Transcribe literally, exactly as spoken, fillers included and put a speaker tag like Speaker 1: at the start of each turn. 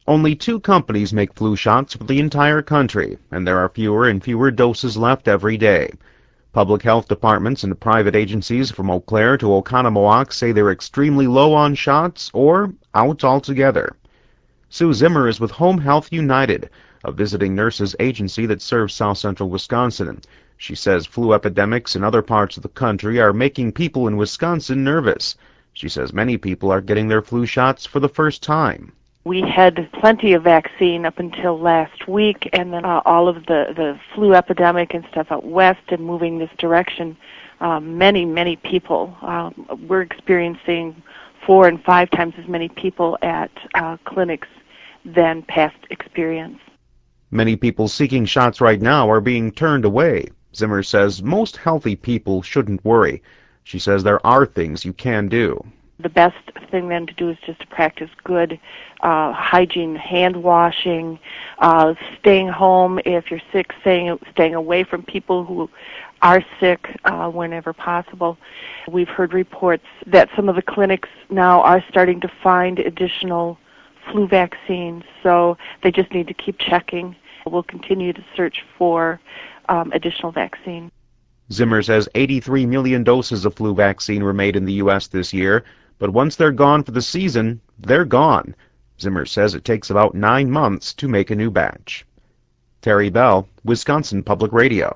Speaker 1: Only two companies make flu shots for the entire country, and there are fewer and fewer doses left every day. Public health departments and private agencies from Eau Claire to Oconomowoc say they're extremely low on shots or out altogether. Sue Zimmer is with Home Health United, a visiting nurses agency that serves south central Wisconsin. She says flu epidemics in other parts of the country are making people in Wisconsin nervous. She says many people are getting their flu shots for the first time.
Speaker 2: We had plenty of vaccine up until last week, and then uh, all of the, the flu epidemic and stuff out west and moving this direction, uh, many, many people. Uh, we're experiencing four and five times as many people at uh, clinics than past experience.
Speaker 1: Many people seeking shots right now are being turned away. Zimmer says most healthy people shouldn't worry. She says there are things you can do.
Speaker 2: The best thing then to do is just to practice good uh, hygiene, hand washing, uh, staying home if you're sick, staying, staying away from people who are sick uh, whenever possible. We've heard reports that some of the clinics now are starting to find additional flu vaccines, so they just need to keep checking. We'll continue to search for um, additional vaccine.
Speaker 1: Zimmer says eighty-three million doses of flu vaccine were made in the U S this year, but once they're gone for the season, they're gone. Zimmer says it takes about nine months to make a new batch. Terry Bell, Wisconsin Public Radio.